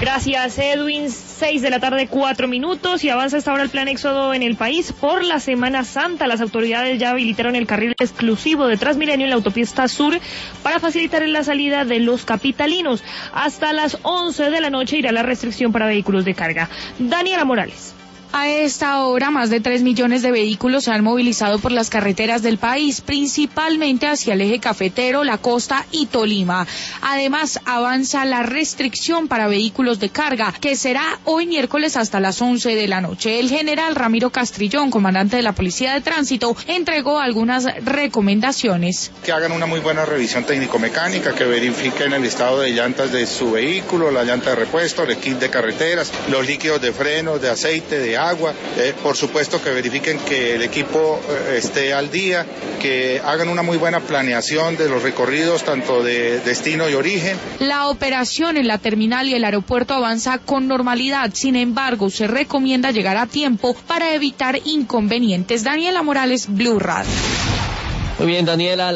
Gracias, Edwin. 6 de la tarde, 4 minutos, y avanza hasta ahora el plan éxodo en el país por la Semana Santa. Las autoridades ya habilitaron el carril exclusivo de Transmilenio en la autopista sur para facilitar la salida de los capitalinos. Hasta las 11 de la noche irá la restricción para vehículos de carga. Daniela Morales. A esta hora, más de 3 millones de vehículos se han movilizado por las carreteras del país, principalmente hacia el eje cafetero, la costa y Tolima. Además, avanza la restricción para vehículos de carga, que será hoy miércoles hasta las 11 de la noche. El general Ramiro Castrillón, comandante de la Policía de Tránsito, entregó algunas recomendaciones. Que hagan una muy buena revisión técnico-mecánica, que verifiquen el estado de llantas de su vehículo, la llanta de repuesto, el kit de carreteras, los líquidos de frenos, de aceite, de agua, por supuesto que verifiquen que el equipo esté al día, que hagan una muy buena planeación de los recorridos tanto de destino y origen. La operación en la terminal y el aeropuerto avanza con normalidad, sin embargo se recomienda llegar a tiempo para evitar inconvenientes. Daniela Morales, Blue Radio. Muy bien, Daniela.